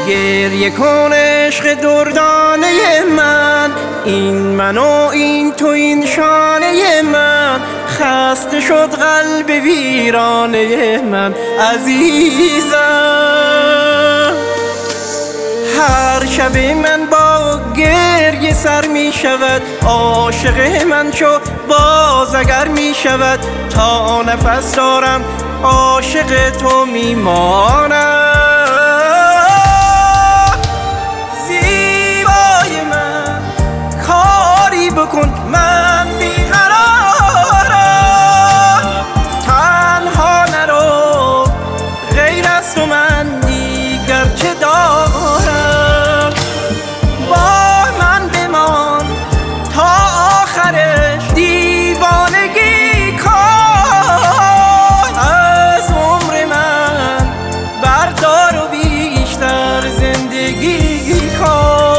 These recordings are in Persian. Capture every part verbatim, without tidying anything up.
گریه کن عشق دردانه من، این من و این تو این شانه من، خسته شد قلب ویرانه من عزیزم. هر شب من با گریه سر می شود، عاشق من شو باز اگر می شود، تا نفس دارم عاشق تو می مانم. زیبای من کاری بکن، من بیقرارم، تنها نرو، غیر از تو من دیگر چه دارم. با من بمان تا آخرش دیوانگی کن، از عمر من بردار و بیشتر زندگی کن.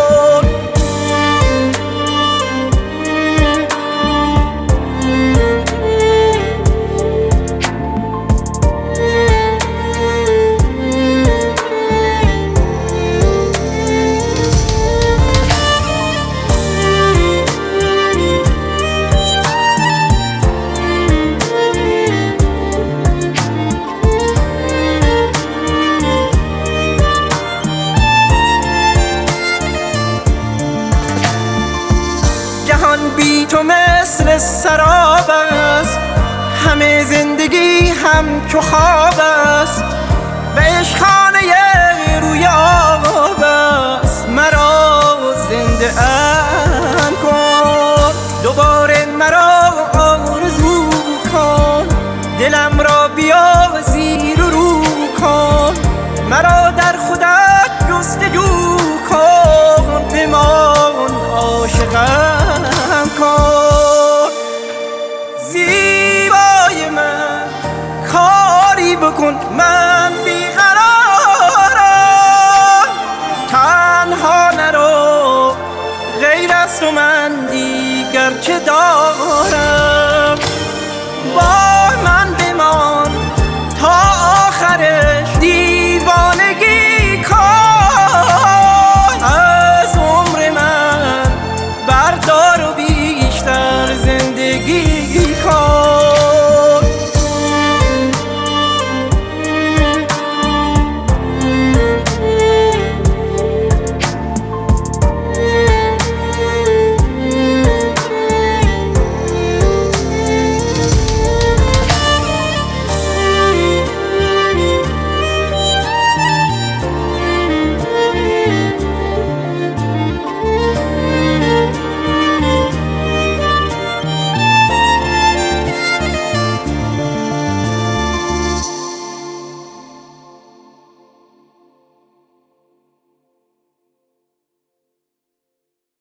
جهان بی تو مثل سراب است، همه زندگی همچو خواب است، و عشقخانه رویاب است. مرا زنده ام کن، دوباره مرا آرزو کن، دلم را بیا زیر و رو کن، مرا در خودت جستجو کن، بمان عاشقم کن. زیبای من کاری بکن، من بیقرارم، تنها نرو، غیر از تو من دیگر چه دارم.